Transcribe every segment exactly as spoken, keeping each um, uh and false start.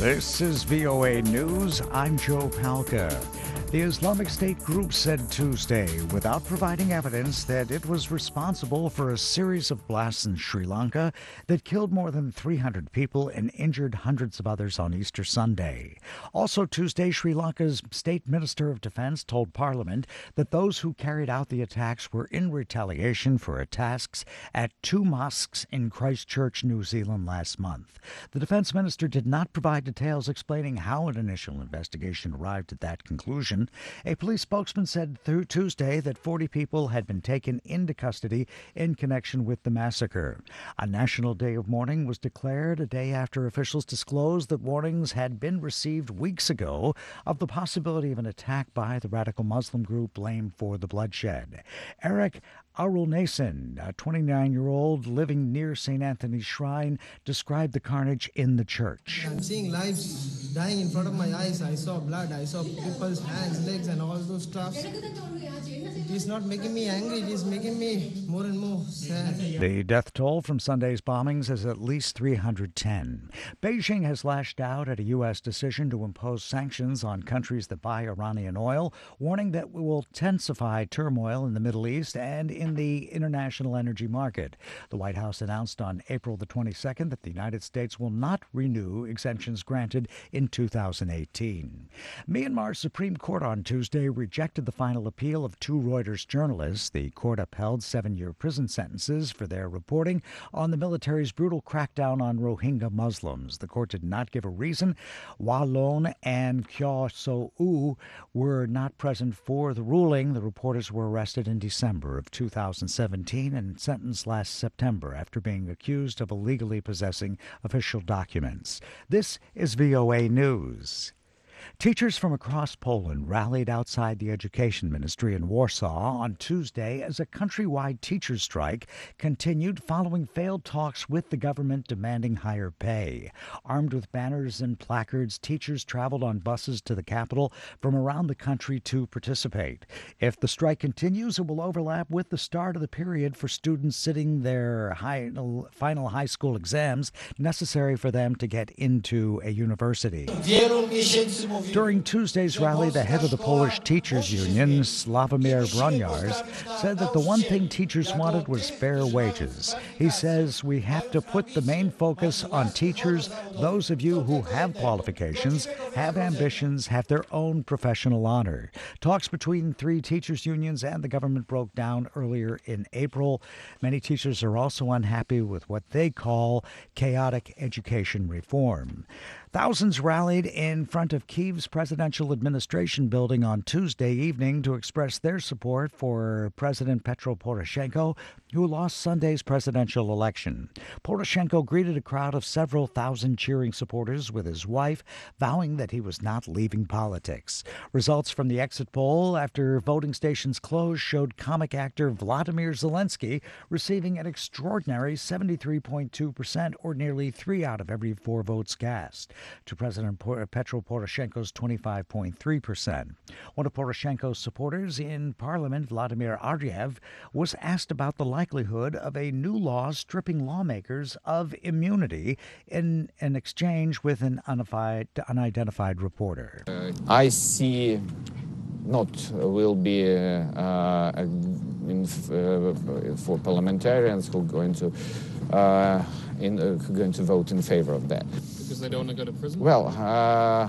This is V O A News. I'm Joe Palca. The Islamic State group said Tuesday, without providing evidence, that it was responsible for a series of blasts in Sri Lanka that killed more than three hundred people and injured hundreds of others on Easter Sunday. Also Tuesday, Sri Lanka's State Minister of Defense told Parliament that those who carried out the attacks were in retaliation for attacks at two mosques in Christchurch, New Zealand last month. The defense minister did not provide details explaining how an initial investigation arrived at that conclusion. A police spokesman said through Tuesday that forty people had been taken into custody in connection with the massacre. A national day of mourning was declared a day after officials disclosed that warnings had been received weeks ago of the possibility of an attack by the radical Muslim group blamed for the bloodshed. Eric Arunason, a twenty-nine-year-old living near Saint Anthony's Shrine, described the carnage in the church. I'm seeing lives dying in front of my eyes. I saw blood. I saw people's hands, legs, and all those stuffs. It is not making me angry. It is making me more and more sad. The death toll from Sunday's bombings is at least three hundred ten. Beijing has lashed out at a U S decision to impose sanctions on countries that buy Iranian oil, warning that it will intensify turmoil in the Middle East and in the international energy market. The White House announced on April the twenty-second that the United States will not renew exemptions granted in two thousand eighteen. Myanmar's Supreme Court on Tuesday rejected the final appeal of two Reuters journalists. The court upheld seven-year prison sentences for their reporting on the military's brutal crackdown on Rohingya Muslims. The court did not give a reason. Wa Lon and Kyaw So-u were not present for the ruling. The reporters were arrested in December of two thousand seventeen and sentenced last September after being accused of illegally possessing official documents. This is V O A News. Teachers from across Poland rallied outside the Education Ministry in Warsaw on Tuesday as a countrywide teachers' strike continued following failed talks with the government demanding higher pay. Armed with banners and placards, teachers traveled on buses to the capital from around the country to participate. If the strike continues, it will overlap with the start of the period for students sitting their high, final high school exams necessary for them to get into a university. During Tuesday's rally, the head of the Polish Teachers Union, Sławomir Broniarz, said that the one thing teachers wanted was fair wages. He says we have to put the main focus on teachers, those of you who have qualifications, have ambitions, have their own professional honor. Talks between three teachers' unions and the government broke down earlier in April. Many teachers are also unhappy with what they call chaotic education reform. Thousands rallied in front of Kyiv's presidential administration building on Tuesday evening to express their support for President Petro Poroshenko, who lost Sunday's presidential election. Poroshenko greeted a crowd of several thousand cheering supporters with his wife, vowing that he was not leaving politics. Results from the exit poll after voting stations closed showed comic actor Vladimir Zelensky receiving an extraordinary seventy-three point two percent, or nearly three out of every four votes cast, to President Petro Poroshenko's twenty-five point three percent. One of Poroshenko's supporters in Parliament, Vladimir Ardiev, was asked about the likelihood of a new law stripping lawmakers of immunity in an exchange with an unidentified reporter. I see not will be uh, uh, in, uh, for parliamentarians who are going to uh, in, uh, who are going to vote in favor of that. Because they don't want to go to prison? Well, uh,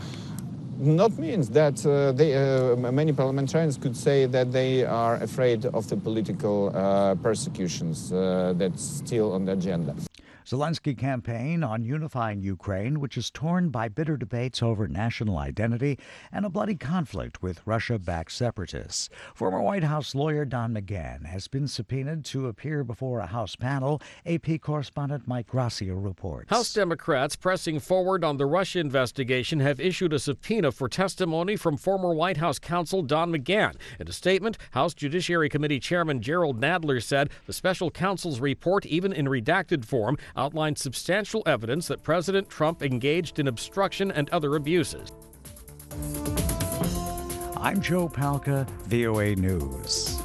not means that uh, they, uh, many parliamentarians could say that they are afraid of the political uh, persecutions uh, that's still on the agenda. Zelensky campaign on unifying Ukraine, which is torn by bitter debates over national identity and a bloody conflict with Russia-backed separatists. Former White House lawyer Don McGahn has been subpoenaed to appear before a House panel. A P correspondent Mike Gracia reports. House Democrats pressing forward on the Russia investigation have issued a subpoena for testimony from former White House counsel Don McGahn. In a statement, House Judiciary Committee Chairman Gerald Nadler said the special counsel's report, even in redacted form, outlined substantial evidence that President Trump engaged in obstruction and other abuses. I'm Joe Palca, V O A News.